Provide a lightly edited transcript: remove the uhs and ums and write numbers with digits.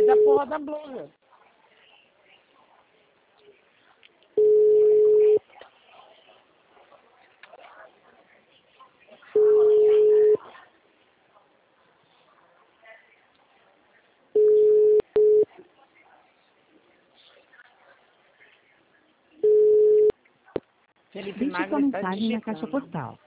Faz a porra da blusa. Deixe sua mensagem na caixa postal.